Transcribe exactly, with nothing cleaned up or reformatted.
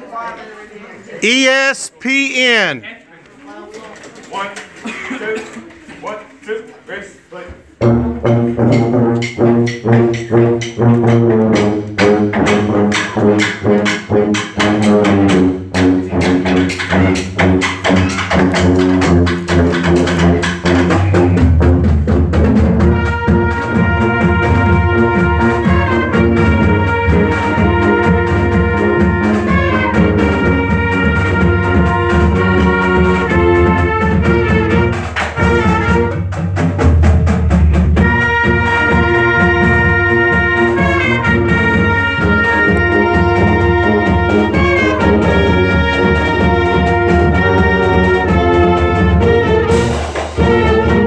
E S P N. One, two, one, two, ready, play.